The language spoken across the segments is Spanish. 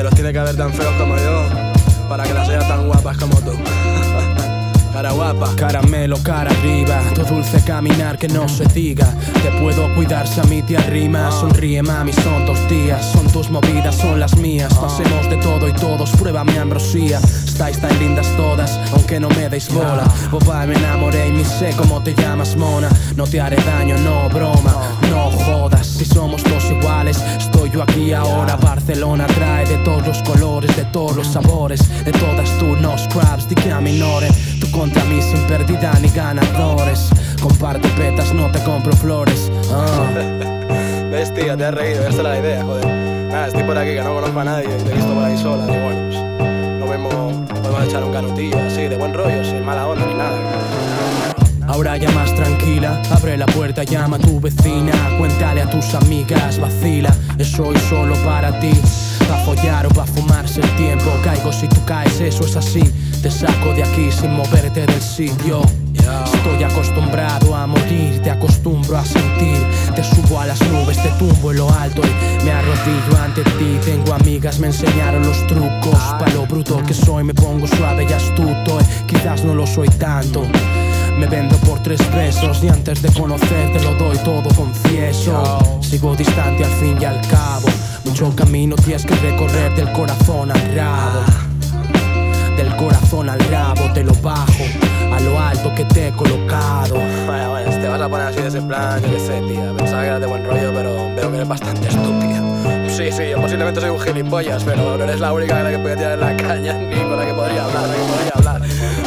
los tiene que haber tan feos como yo, para que las haya tan guapas como tú. Cara guapa, caramelo, cara arriba, tu dulce caminar que no se diga. Te puedo cuidar si a mí te arrima. Sonríe mami, son 2 días, son tus movidas, son las mías. Pasemos de todo y todos, prueba mi ambrosía. Estáis tan lindas todas, aunque no me deis bola. Boba, me enamoré y ni sé cómo te llamas, mona. No te haré daño, no broma, no jodas. Si somos dos iguales, estoy yo aquí ahora. Barcelona trae de todos los colores, de todos los sabores, de todas tú, no scraps, di que aminoren. Tú contra mí sin pérdida ni ganadores. Comparto petas, no te compro flores. ¿Ves, tío? Te has reído, esta era la idea, joder. Nada, estoy por aquí que no conozco a nadie y te he visto por ahí sola. Digo, bueno, pues lo mismo, podemos echar un canutillo así, de buen rollo, sin mala onda ni nada. Ahora ya más tranquila, abre la puerta, llama a tu vecina. Cuéntale a tus amigas, vacila, soy solo para ti. Pa' follar o pa' fumarse el tiempo. Caigo si tú caes, eso es así. Te saco de aquí sin moverte del sitio. Estoy acostumbrado a morir, te acostumbro a sentir. Te subo a las nubes, te tumbo en lo alto y me arrodillo ante ti. Tengo amigas, me enseñaron los trucos. Pa' lo bruto que soy me pongo suave y astuto. Quizás no lo soy tanto. Me vendo por 3 pesos y antes de conocerte lo doy todo, confieso. Sigo distante al fin y al cabo. Mucho camino tienes que recorrer del corazón al rabo. Del corazón al rabo te lo bajo, a lo alto que te he colocado. Bueno, te vas a poner así de ese plan, yo qué sé, tía. Pensaba que eras de buen rollo, pero veo que eres bastante estúpida. Sí, yo posiblemente soy un gilipollas, pero no eres la única de la que puede tirar la caña, ni con la que podría hablar,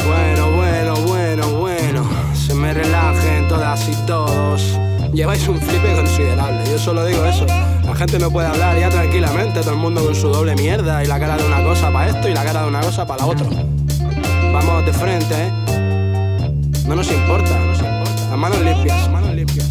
Bueno, se me relajen todas y todos. Lleváis un flipe considerable, yo solo digo eso. La gente no puede hablar ya tranquilamente, todo el mundo con su doble mierda y la cara de una cosa para esto y la cara de una cosa para la otra. Vamos de frente, No nos importa, Las manos limpias.